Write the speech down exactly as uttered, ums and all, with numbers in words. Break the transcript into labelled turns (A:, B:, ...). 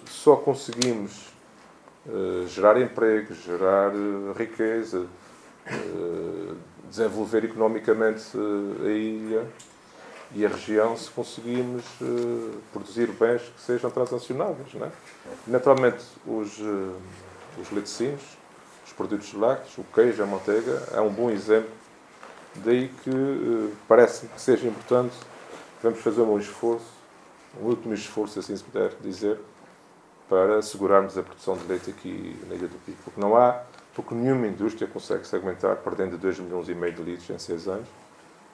A: só conseguimos uh, gerar emprego, gerar uh, riqueza, uh, desenvolver economicamente uh, a ilha e a região se conseguimos uh, produzir bens que sejam transacionáveis, não é? Naturalmente, os, uh, os laticínios, os produtos lácteos, o queijo, a manteiga, é um bom exemplo. Daí que uh, parece-me que seja importante, vamos fazer um esforço, um último esforço, assim se puder dizer, para assegurarmos a produção de leite aqui na Ilha do Pico. Porque não há, porque nenhuma indústria consegue segmentar perdendo dois milhões e meio de litros em seis anos.